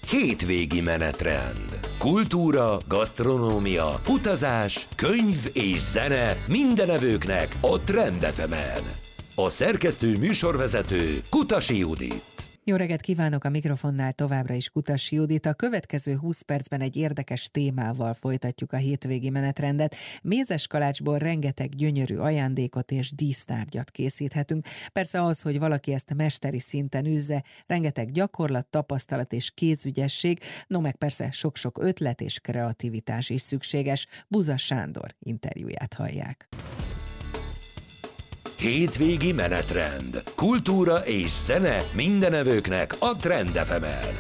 Hétvégi menetrend. Kultúra, gasztronómia, utazás, könyv és zene minden evőknek a Trend FM-en. A szerkesztő műsorvezető Kutasi Judit. Jó reggelt kívánok, a mikrofonnál továbbra is Kutasi Judit. A következő 20 percben egy érdekes témával folytatjuk a hétvégi menetrendet. Mézes kalácsból rengeteg gyönyörű ajándékot és dísznárgyat készíthetünk. Persze ahhoz, hogy valaki ezt mesteri szinten üzze, rengeteg gyakorlat, tapasztalat és kézügyesség, no meg persze sok-sok ötlet és kreativitás is szükséges. Buza Sándor interjúját hallják. Hétvégi menetrend. Kultúra és zene minden evőknek a Trend FM-en.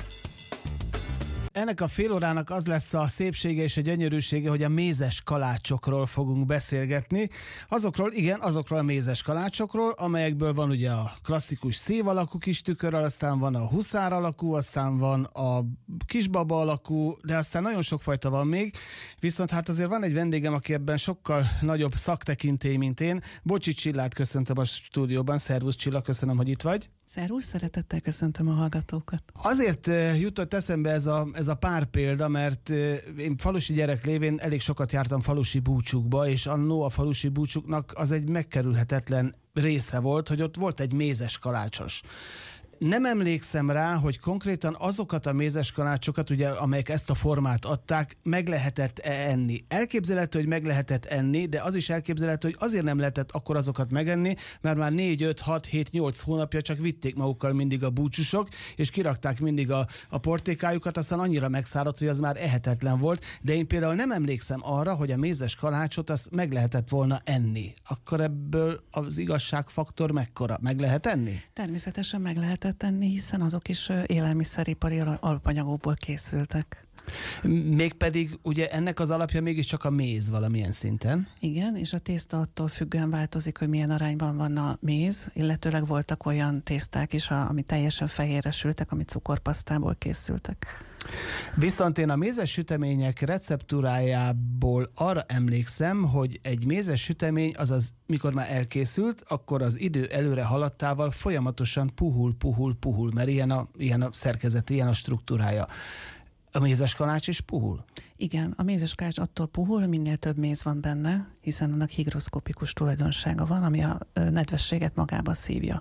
Ennek a fél órának az lesz a szépsége és a gyönyörűsége, hogy a mézes kalácsokról fogunk beszélgetni. Azokról a mézes kalácsokról, amelyekből van ugye a klasszikus szív alakú kis tükörrel, aztán van a huszár alakú, aztán van a kisbaba alakú, de aztán nagyon sok fajta van még. Viszont hát azért van egy vendégem, aki ebben sokkal nagyobb szaktekintély, mint én. Bocsi Csillát köszöntöm a stúdióban. Szervusz Csilla, köszönöm, hogy itt vagy. Szervusz, szeretettel köszöntöm a hallgatókat. Azért jutott eszembe ez a pár példa, mert én falusi gyerek lévén elég sokat jártam falusi búcsúkba, és annó a falusi búcsúknak az egy megkerülhetetlen része volt, hogy ott volt egy mézes kalácsos. Nem emlékszem rá, hogy konkrétan azokat a mézes kalácsokat, ugye, amelyek ezt a formát adták, meg lehetett enni. Elképzelhető, hogy meg lehetett enni, de az is elképzelhető, hogy azért nem lehetett akkor azokat megenni, mert már 4, 5, 6, 7, 8 hónapja csak vitték magukkal mindig a búcsúsok, és kirakták mindig a portékájukat, aztán annyira megszáradt, hogy az már ehetetlen volt. De én például nem emlékszem arra, hogy a mézes kalácsot azt meg lehetett volna enni. Akkor ebből az igazságfaktor mekkora? Meg lehet enni? Természetesen meg lehetett tenni, hiszen azok is élelmiszeripari alapanyagokból készültek. Mégpedig ugye ennek az alapja mégiscsak a méz valamilyen szinten. Igen, és a tészta attól függően változik, hogy milyen arányban van a méz, illetőleg voltak olyan tészták is, ami teljesen fehérre sültek, ami cukorpasztából készültek. Viszont én a mézes sütemények receptúrájából arra emlékszem, hogy egy mézes sütemény, azaz mikor már elkészült, akkor az idő előre haladtával folyamatosan puhul, mert ilyen a szerkezet, ilyen a struktúrája. A mézes kalács is puhul? Igen, a mézes kalács attól puhul, minél több méz van benne, hiszen annak higroszkopikus tulajdonsága van, ami a nedvességet magába szívja.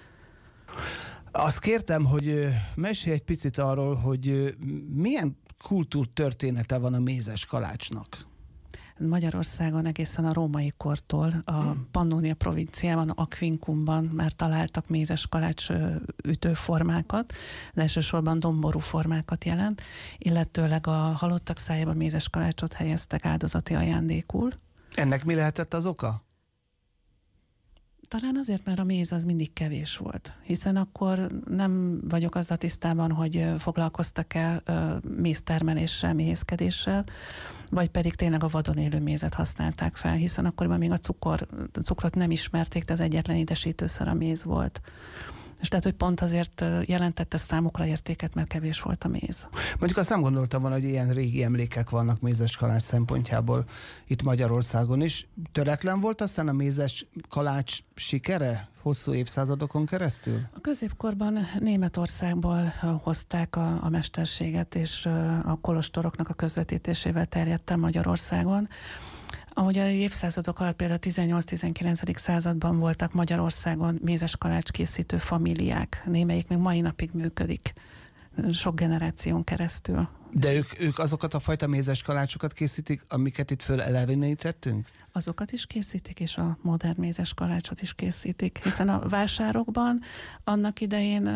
Azt kértem, hogy mesélj egy picit arról, hogy milyen kultúrtörténete van a mézes kalácsnak. Magyarországon egészen a római kortól a Pannonia provinciában, Aquincumban már találtak mézes kalács ütőformákat, de elsősorban domború formákat jelent, illetőleg a halottak szájába mézes kalácsot helyeztek áldozati ajándékul. Ennek mi lehetett az oka? Talán azért, mert a méz az mindig kevés volt, hiszen akkor nem vagyok azzal tisztában, hogy foglalkoztak-e méztermeléssel, méhészkedéssel, vagy pedig tényleg a vadon élő mézet használták fel, hiszen akkoriban még a cukrot nem ismerték, de az egyetlen édesítőszer a méz volt. És lehet, hogy pont azért jelentette számukra értéket, mert kevés volt a méz. Mondjuk azt nem gondoltam volna, hogy ilyen régi emlékek vannak mézes kalács szempontjából itt Magyarországon is. Töretlen volt aztán a mézes kalács sikere hosszú évszázadokon keresztül? A középkorban Németországból hozták a mesterséget, és a kolostoroknak a közvetítésével terjedt el Magyarországon. Ahogy a évszázadok alatt például a 18-19. Században voltak Magyarországon mézes kalács készítő famíliák, némelyik még mai napig működik, sok generáción keresztül. De ők azokat a fajta mézes kalácsokat készítik, amiket itt fölelevenítettünk? Azokat is készítik, és a modern mézes kalácsot is készítik, hiszen a vásárokban annak idején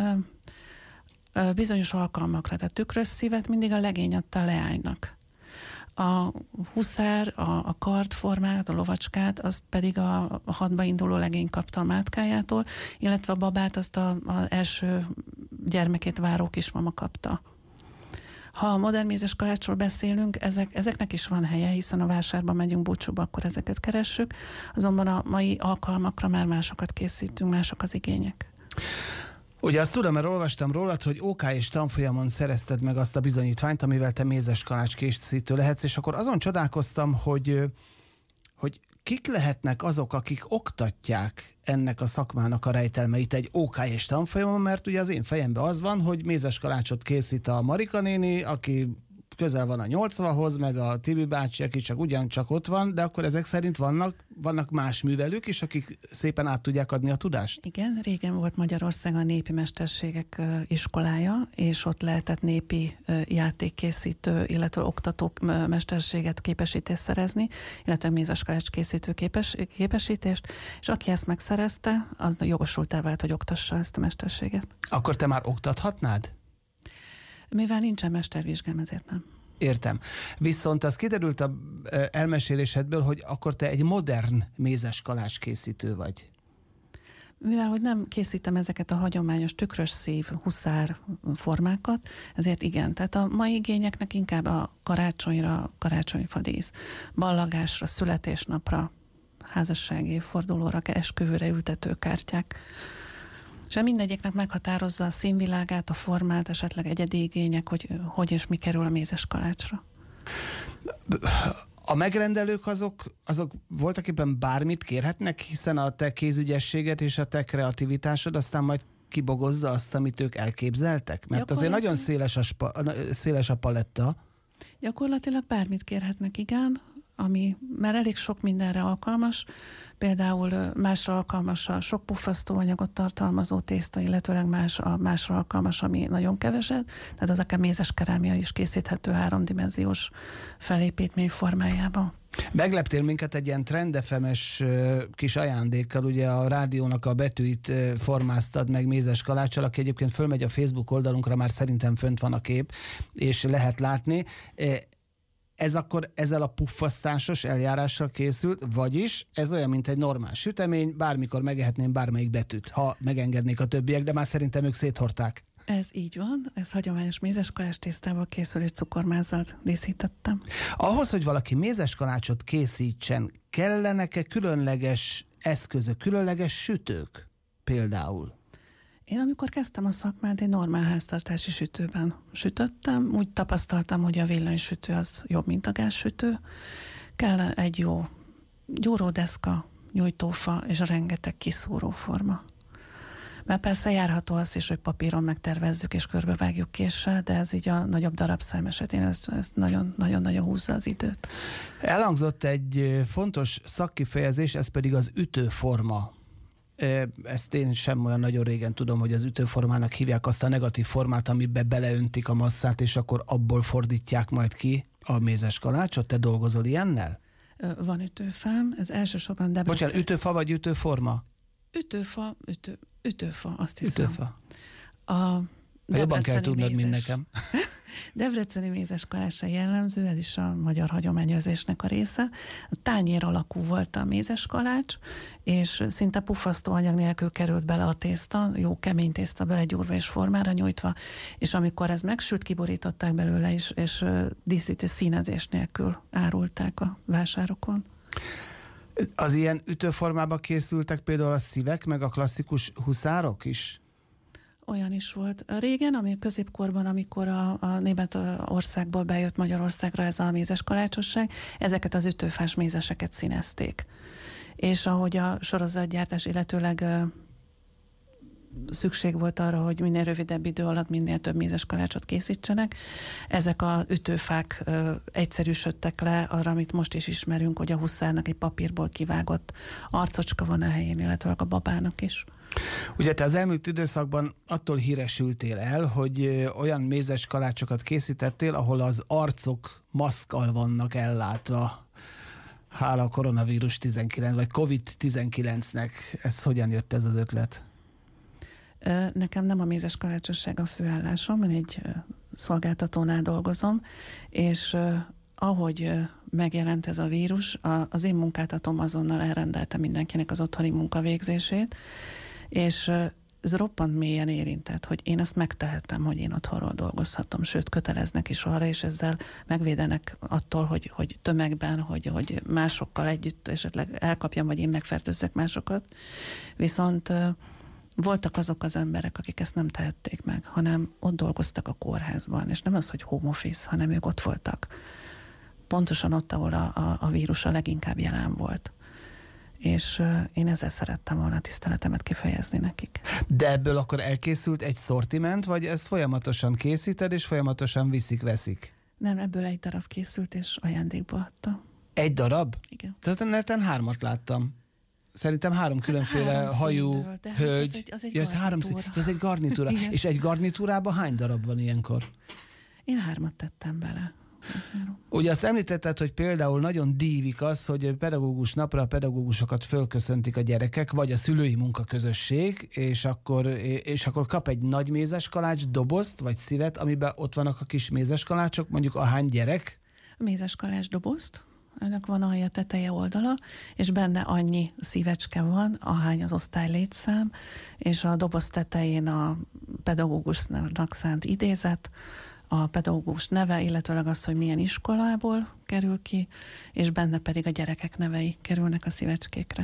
bizonyos alkalmakra, tehát tükrös szívet mindig a legény adta a leánynak. A huszár, a kardformát, a lovacskát, azt pedig a hadba induló legény kapta a mátkájától, illetve a babát azt az első gyermekét váró kismama kapta. Ha a modern mézes kalácsról beszélünk, ezeknek is van helye, hiszen a vásárban megyünk búcsúba, akkor ezeket keressük, azonban a mai alkalmakra már másokat készítünk, mások az igények. Ugye azt tudom, mert olvastam rólad, hogy OK és tanfolyamon szerezted meg azt a bizonyítványt, amivel te mézes kalács készítő lehetsz, és akkor azon csodálkoztam, hogy kik lehetnek azok, akik oktatják ennek a szakmának a rejtelmeit egy OKS tanfolyamon, mert ugye az én fejemben az van, hogy mézes kalácsot készít a Marika néni, aki közel van a 80-hoz, meg a Tibi bácsi, aki csak ugyancsak ott van, de akkor ezek szerint vannak más művelők is, akik szépen át tudják adni a tudást? Igen, régen volt Magyarországon a népi mesterségek iskolája, és ott lehetett népi játékkészítő, illetve oktató mesterséget, képesítést szerezni, illetve mézeskalács készítő képesítést, és aki ezt megszerezte, az jogosultá vált, hogy oktassa ezt a mesterséget. Akkor te már oktathatnád? Mivel nincsen mestervizsgám, ezért nem. Értem. Viszont az kiderült a elmesélésedből, hogy akkor te egy modern mézes kalács készítő vagy. Mivel, hogy nem készítem ezeket a hagyományos tükrös szív, huszár formákat, ezért igen. Tehát a mai igényeknek inkább a karácsonyra, karácsonyfadísz, ballagásra, születésnapra, házassági fordulóra, esküvőre ültető kártyák. És mindegyiknek meghatározza a színvilágát, a formát, esetleg egyedi igények, hogy és mi kerül a mézes kalácsra. A megrendelők azok voltak éppen bármit kérhetnek, hiszen a te kézügyességed és a te kreativitásod aztán majd kibogozza azt, amit ők elképzeltek? Mert azért nagyon széles a paletta. Gyakorlatilag bármit kérhetnek, igen, mert elég sok mindenre alkalmas. Például másra alkalmas a sok puffasztóanyagot tartalmazó tészta, illetőleg másra alkalmas, ami nagyon keveset. Tehát az akár mézes kerámia is készíthető 3-dimenziós felépítmény formájában. Megleptél minket egy ilyen trendefemes kis ajándékkal, ugye a rádiónak a betűit formáztad meg mézes kaláccsal, aki egyébként fölmegy a Facebook oldalunkra, már szerintem fönt van a kép, és lehet látni. Ez akkor ezzel a puffasztásos eljárással készült, vagyis ez olyan, mint egy normál sütemény, bármikor megehetném bármelyik betűt, ha megengednék a többiek, de már szerintem ők széthordták. Ez így van, ez hagyományos mézes kalács tésztából készül, és cukormázzal díszítettem. Ahhoz, hogy valaki mézes kalácsot készítsen, kellenek-e különleges eszközök, különleges sütők például? Én amikor kezdtem a szakmát, egy normál háztartási sütőben sütöttem. Úgy tapasztaltam, hogy a villanysütő az jobb, mint a gázsütő. Kell egy jó gyúródeszka, nyújtófa és rengeteg kiszúróforma. Mert persze járható az is, hogy papíron megtervezzük és körbevágjuk késsel, de ez így a nagyobb darabszám esetén ez nagyon-nagyon húzza az időt. Elhangzott egy fontos szakkifejezés, ez pedig az ütőforma. Ezt én sem olyan nagyon régen tudom, hogy az ütőformának hívják azt a negatív formát, amiben beleöntik a masszát, és akkor abból fordítják majd ki a mézes kalácsot. Te dolgozol ilyennel? Van ütőfám, ez elsősorban Debrecen. Bocsánat, ütőfa vagy ütőforma? Ütőfa, azt hiszem. Ütőfa. Jobban kell tudnod, mint nekem. Debreceni mézes kalácsa jellemző, ez is a magyar hagyományőrzésnek a része. A tányér alakú volt a mézes kalács, és szinte puffasztó anyag nélkül került bele a tészta, jó kemény tészta belegyúrva és formára nyújtva, és amikor ez megsült, kiborították belőle is, és díszítő színezés nélkül árulták a vásárokon. Az ilyen ütőformába készültek például a szívek, meg a klasszikus huszárok is? Olyan is volt. Régen, ami középkorban, amikor a Németországból bejött Magyarországra ez a mézes kalácsosság, ezeket az ütőfás mézeseket színezték. És ahogy a sorozatgyártás, illetőleg szükség volt arra, hogy minél rövidebb idő alatt minél több mézes kalácsot készítsenek, ezek az ütőfák egyszerűsödtek le arra, amit most is ismerünk, hogy a huszárnak egy papírból kivágott arcocska van a helyén, illetve a babának is. Ugye te az elmúlt időszakban attól híresültél el, hogy olyan mézes kalácsokat készítettél, ahol az arcok maszkkal vannak ellátva. Hála a koronavírus 19, vagy COVID-19-nek. Ez hogyan jött ez az ötlet? Nekem nem a mézes kalácsosság a főállásom, én egy szolgáltatónál dolgozom, és ahogy megjelent ez a vírus, az én munkáltatóm azonnal elrendelte mindenkinek az otthoni munkavégzését, és ez roppant mélyen érintett, hogy én ezt megtehetem, hogy én otthonról dolgozhatom, sőt köteleznek is arra, és ezzel megvédenek attól, hogy tömegben, hogy másokkal együtt esetleg elkapjam, vagy én megfertőzzek másokat. Viszont voltak azok az emberek, akik ezt nem tehették meg, hanem ott dolgoztak a kórházban, és nem az, hogy home office, hanem ők ott voltak. Pontosan ott, ahol a vírus a leginkább jelen volt. és én ezzel szerettem volna a tiszteletemet kifejezni nekik. De ebből akkor elkészült egy szortiment, vagy ezt folyamatosan készíted, és folyamatosan viszik-veszik? Nem, ebből egy darab készült, és ajándékba adta. Egy darab? Igen. Tehát neten 3 láttam. Szerintem 3 különféle 3 hajú színből, de hölgy. az egy garnitúra. Ez egy garnitúra. És egy garnitúrában hány darab van ilyenkor? Én 3 tettem bele. Ugye azt említetted, hogy például nagyon dívik az, hogy pedagógus napra a pedagógusokat fölköszöntik a gyerekek, vagy a szülői munkaközösség, és akkor kap egy nagy mézeskalács dobozt, vagy szívet, amiben ott vannak a kis mézeskalácsok, mondjuk ahány gyerek? A mézeskalács dobozt, ennek van alja, teteje, oldala, és benne annyi szívecske van, ahány az osztály létszám, és a doboz tetején a pedagógusnak szánt idézet, a pedagógus neve, illetőleg az, hogy milyen iskolából kerül ki, és benne pedig a gyerekek nevei kerülnek a szívecskékre.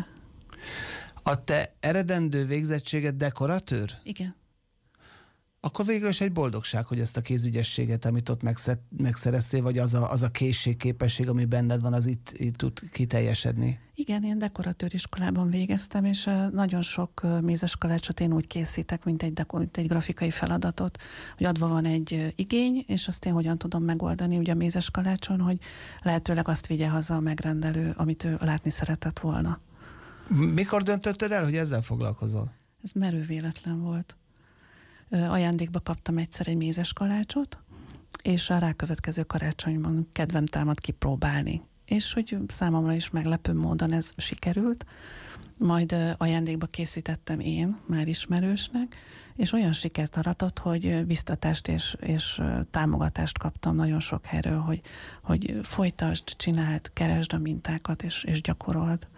A te eredendő végzettséged dekoratőr? Igen. Akkor végül is egy boldogság, hogy ezt a kézügyességet, amit ott megszereztél, vagy az a készségképesség, ami benned van, az itt tud kiteljesedni. Igen, én dekoratőriskolában végeztem, és nagyon sok mézeskalácsot én úgy készítek, mint egy grafikai feladatot, hogy adva van egy igény, és azt én hogyan tudom megoldani ugye a mézeskalácson, hogy lehetőleg azt vigye haza a megrendelő, amit ő látni szeretett volna. Mikor döntötted el, hogy ezzel foglalkozol? Ez merő véletlen volt. Ajándékba kaptam egyszer egy mézeskalácsot, és a rákövetkező karácsonyban kedvem támad kipróbálni. És hogy számomra is meglepő módon ez sikerült, majd ajándékba készítettem én, már ismerősnek, és olyan sikert aratott, hogy biztatást és támogatást kaptam nagyon sok helyről, hogy folytasd, csináld, keresd a mintákat, és gyakorold.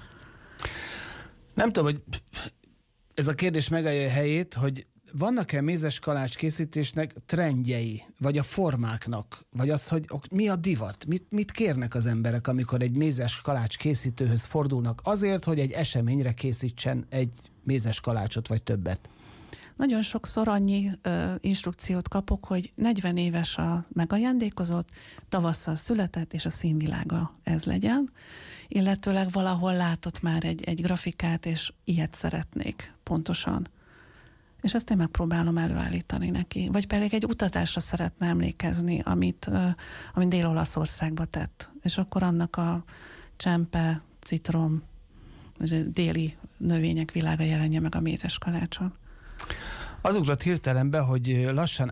Nem tudom, hogy ez a kérdés megállja a helyét, hogy vannak-e mézeskalács készítésnek trendjei, vagy a formáknak, vagy az, hogy mi a divat? Mit kérnek az emberek, amikor egy mézeskalács készítőhöz fordulnak azért, hogy egy eseményre készítsen egy mézeskalácsot, vagy többet? Nagyon sokszor annyi instrukciót kapok, hogy 40 éves a megajándékozott, tavasszal született, és a színvilága ez legyen, illetőleg valahol látott már egy grafikát, és ilyet szeretnék pontosan. És ezt én megpróbálom előállítani neki. Vagy pedig egy utazásra szeretne emlékezni, amit Dél-Olaszországba tett. És akkor annak a csempe, citrom, déli növények világa jelenje meg a mézeskalácson. Az ugrott hirtelenbe, hogy lassan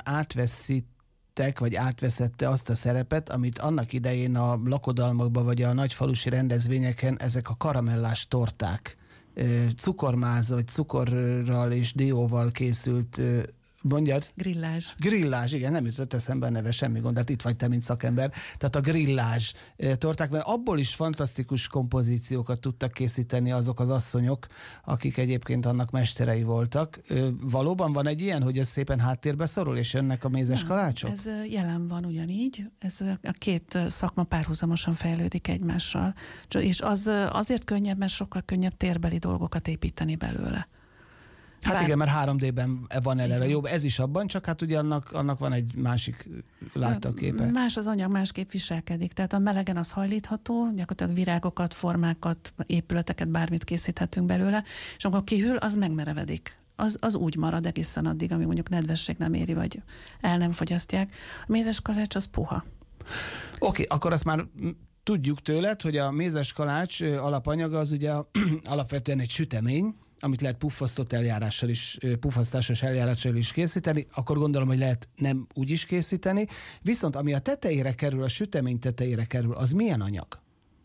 vagy átveszette azt a szerepet, amit annak idején a lakodalmakban vagy a nagyfalusi rendezvényeken ezek a karamellás torták, cukormáz, vagy cukorral és dióval készült, mondjad? Grillázs, igen, nem jutott eszembe a neve, semmi gond, hát itt vagy te, mint szakember. Tehát a grillázs torták, mert abból is fantasztikus kompozíciókat tudtak készíteni azok az asszonyok, akik egyébként annak mesterei voltak. Valóban van egy ilyen, hogy ez szépen háttérbe szorul, és jönnek a mézes kalácsok? Ez jelen van ugyanígy, ez a két szakma párhuzamosan fejlődik egymással. És az azért könnyebb, mert sokkal könnyebb térbeli dolgokat építeni belőle. Hát igen, mert 3D-ben van eleve. Igen. Jobb, ez is abban, csak hát ugye annak van egy másik látóképe. Más az anyag, másképp viselkedik. Tehát a melegen az hajlítható, gyakorlatilag virágokat, formákat, épületeket, bármit készíthetünk belőle, és amikor kihűl, az megmerevedik. Az úgy marad egészen addig, ami mondjuk nedvesség nem éri, vagy el nem fogyasztják. A mézes kalács az puha. Oké, akkor azt már tudjuk tőled, hogy a mézes kalács alapanyaga az ugye alapvetően egy sütemény, amit lehet puffasztásos eljárással is készíteni, akkor gondolom, hogy lehet nem úgy is készíteni. Viszont ami a tetejére kerül, a sütemény tetejére kerül, az milyen anyag?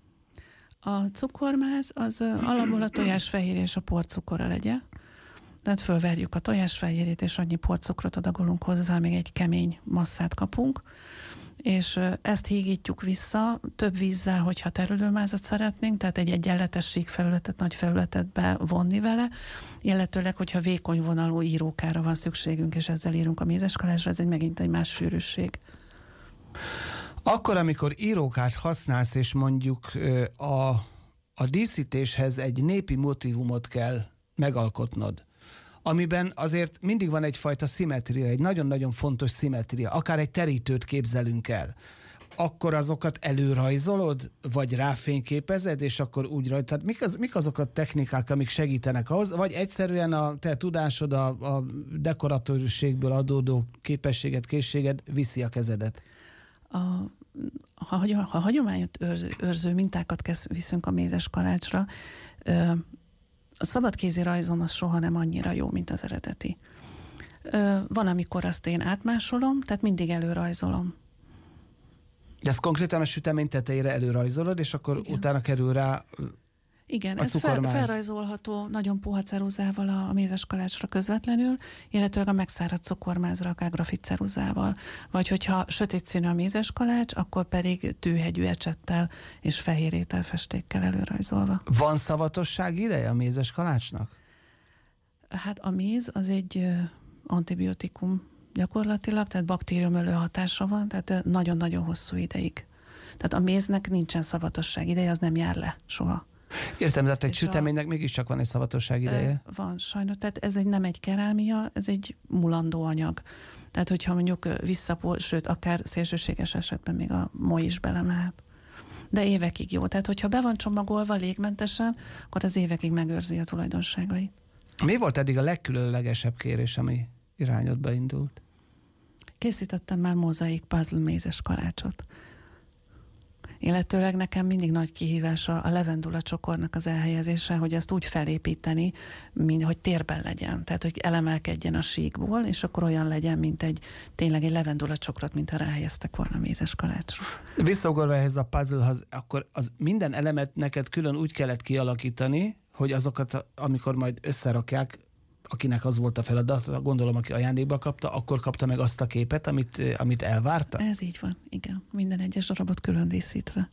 A cukormáz az alapból a tojásfehérje és a porcukora legyen. Tehát fölverjük a tojásfehérjét, és annyi porcukrot adagolunk hozzá, még egy kemény masszát kapunk, és ezt hígítjuk vissza több vízzel, hogyha terülőmázat szeretnénk, tehát egy egyenletes sík felületet, nagy felületet bevonni vele, illetőleg, hogyha vékony vonalú írókára van szükségünk, és ezzel írunk a mézeskalácsra, ez megint egy más sűrűség. Akkor, amikor írókát használsz, és mondjuk a díszítéshez egy népi motívumot kell megalkotnod, amiben azért mindig van egyfajta szimmetria, egy nagyon-nagyon fontos szimmetria, akár egy terítőt képzelünk el. akkor azokat előrajzolod, vagy ráfényképezed, és akkor úgy rajta. Tehát mik azok a technikák, amik segítenek ahhoz, vagy egyszerűen a te tudásod, a dekoratőrségből adódó képességed, készséged viszi a kezedet? Ha hagyományos őrző mintákat viszünk a mézes kalácsra, a szabadkézi rajzom az soha nem annyira jó, mint az eredeti. Van, amikor azt én átmásolom, tehát mindig előrajzolom. De ezt konkrétan a sütemény tetejére előrajzolod, és akkor igen. Utána kerül rá igen, a ez felrajzolható nagyon puha ceruzával a mézes kalácsra közvetlenül, illetve a megszáradt cukormázra, akár grafitceruzával. Vagy hogyha sötét színű a mézes kalács, akkor pedig tűhegyű ecsettel és fehér ételfestékkel előrajzolva. Van szavatosság ideje a mézes kalácsnak? Hát a méz az egy antibiotikum gyakorlatilag, tehát baktériumölő hatása van, tehát nagyon-nagyon hosszú ideig. Tehát a méznek nincsen szavatosság ideje, az nem jár le soha. Értem, de egy süteménynek mégiscsak van egy szavatosság ideje? Van, sajnos. Tehát ez nem egy kerámia, ez egy mulandó anyag. Tehát, hogyha mondjuk sőt, akár szélsőséges esetben még a moly is belemehet. De évekig jó. Tehát, hogyha be van csomagolva légmentesen, akkor az évekig megőrzi a tulajdonságait. Mi volt eddig a legkülönlegesebb kérés, ami irányodba indult? Készítettem már mozaik puzzle mézes kalácsot. Illetőleg nekem mindig nagy kihívás a levendula csokornak az elhelyezése, hogy ezt úgy felépíteni, mint hogy térben legyen. Tehát, hogy elemelkedjen a síkból, és akkor olyan legyen, mint tényleg egy levendula csokrot, mint ha ráhelyeztek volna mézes kalácsra. Visszaugorva ehhez a puzzlehoz, akkor az minden elemet neked külön úgy kellett kialakítani, hogy azokat, amikor majd összerakják, akinek az volt a feladata, gondolom, aki ajándékba kapta, akkor kapta meg azt a képet, amit elvárta? Ez így van, igen. Minden egyes darabot külön díszítve.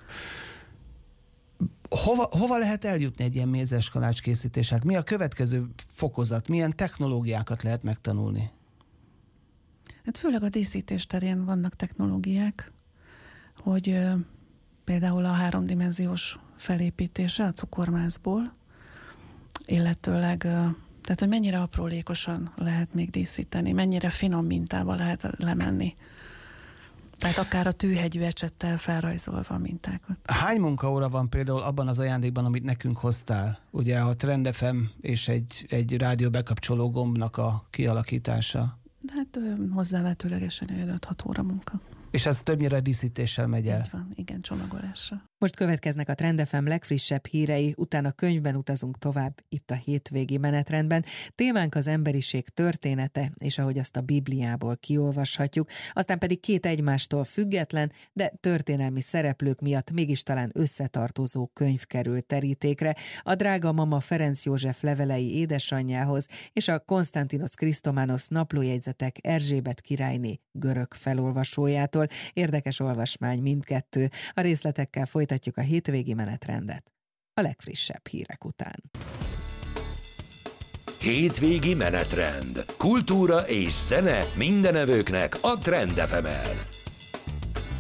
Hova lehet eljutni egy ilyen mézes kalács készítés? Hát mi a következő fokozat? Milyen technológiákat lehet megtanulni? Hát főleg a díszítés terén vannak technológiák, hogy például a 3D felépítése a cukormázból, illetőleg tehát, hogy mennyire aprólékosan lehet még díszíteni, mennyire finom mintába lehet lemenni. Tehát akár a tűhegyű ecsettel felrajzolva a mintákat. Hány munkaóra van például abban az ajándékban, amit nekünk hoztál? Ugye a Trend FM és egy rádió bekapcsoló gombnak a kialakítása. Hát hozzávetőlegesen 5-6 óra munka. És ez többnyire díszítéssel megy el. Így van, igen, csomagolásra. Most következnek a Trend FM legfrissebb hírei, utána könyvben utazunk tovább itt a hétvégi menetrendben. Témánk az emberiség története, és ahogy azt a Bibliából kiolvashatjuk, aztán pedig 2 egymástól független, de történelmi szereplők miatt mégis talán összetartozó könyv kerül terítékre, a drága mama Ferenc József levelei édesanyjához és a Konstantinos Krisztománosz naplójegyzetek Erzsébet királyné görög felolvasójától. Érdekes olvasmány mindkettő. A részletekkel folytatjuk a hétvégi menetrendet a legfrissebb hírek után. Hétvégi menetrend. Kultúra és zene mindenevőknek a Trend FM-en.